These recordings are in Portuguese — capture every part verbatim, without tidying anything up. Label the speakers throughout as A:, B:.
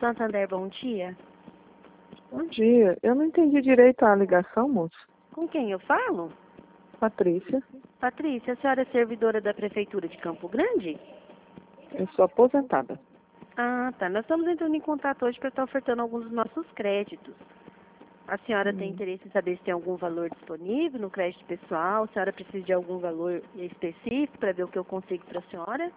A: Santander, bom dia.
B: Bom dia. Eu não entendi direito a ligação, moço.
A: Com quem eu falo?
B: Patrícia.
A: Patrícia, a senhora é servidora da Prefeitura de Campo Grande?
B: Eu sou aposentada.
A: Ah, tá. Nós estamos entrando em contato hoje para estar ofertando alguns dos nossos créditos. A senhora
B: Hum.
A: tem interesse em saber se tem algum valor disponível no crédito pessoal? A senhora precisa de algum valor específico para ver o que eu consigo para a senhora?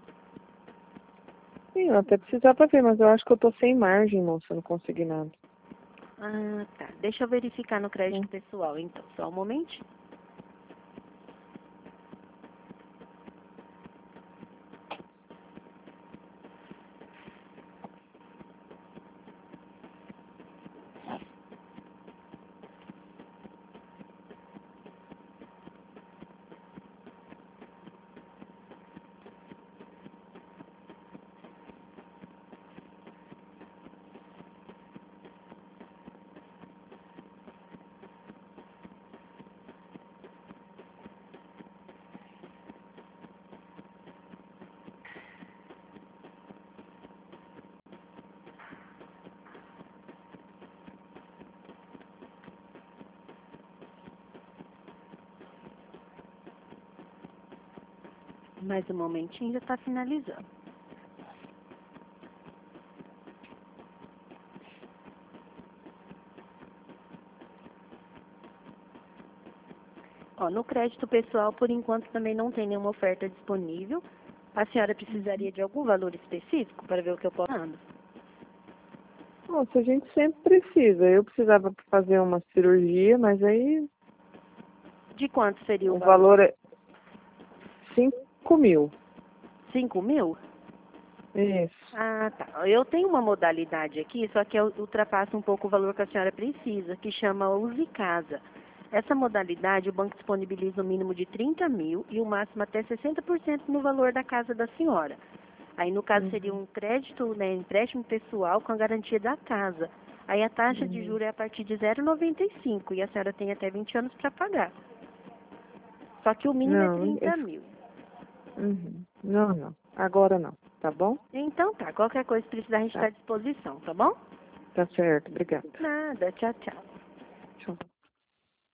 B: Sim, eu até precisava ver, mas eu acho que eu tô sem margem, moça. Eu não consegui nada.
A: Ah, tá. Deixa eu verificar no crédito
B: Hum.
A: pessoal, então. Só um momentinho. Mais um momentinho, já está finalizando. Ó, no crédito pessoal, por enquanto, também não tem nenhuma oferta disponível. A senhora precisaria de algum valor específico para ver o que eu posso dando?
B: Moça, a gente sempre precisa. Eu precisava fazer uma cirurgia, mas aí
A: De quanto seria o
B: o
A: valor?
B: valor é cinco mil.
A: Cinco mil?
B: Isso.
A: Ah, tá. Eu tenho uma modalidade aqui, só que eu ultrapassa um pouco o valor que a senhora precisa, que chama Use Casa. Essa modalidade, o banco disponibiliza o mínimo de trinta mil e o máximo até sessenta por cento no valor da casa da senhora. Aí, no caso, seria
B: Uhum.
A: um crédito, né, empréstimo pessoal com a garantia da casa. Aí, a taxa de
B: Uhum.
A: juros é a partir de zero vírgula noventa e cinco e a senhora tem até vinte anos para pagar. Só que o mínimo é
B: Não,
A: trinta
B: esse...
A: mil.
B: uhum. Não, não. Agora não. Tá bom?
A: Então, tá. Qualquer coisa que precisar, a gente está
B: Tá.
A: à disposição, tá bom?
B: Tá certo. Obrigada.
A: Nada. Tchau, tchau.
B: Tchau.